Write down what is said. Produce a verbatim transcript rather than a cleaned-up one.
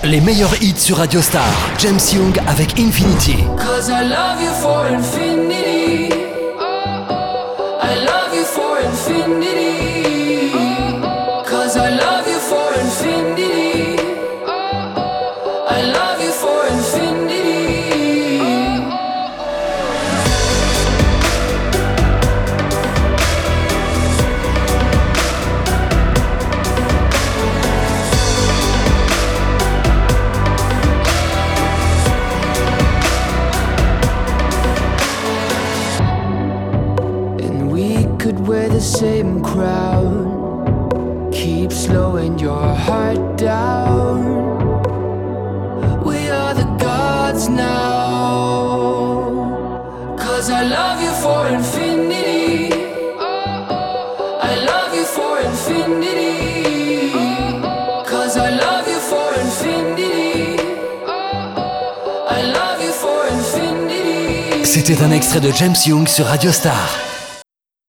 Les meilleurs hits sur Radio Star. James Young avec Infinity. Cause I love you for infinity. I love you for infinity. Cause I love you for infinity. I love you for infinity. Wear the same crown, keep slowing your heart down. We are the gods now. Cause I love you for infinity. I love you for infinity. Cause I love you for infinity. I love you for infinity. C'était un extrait de James Young sur Radio Star.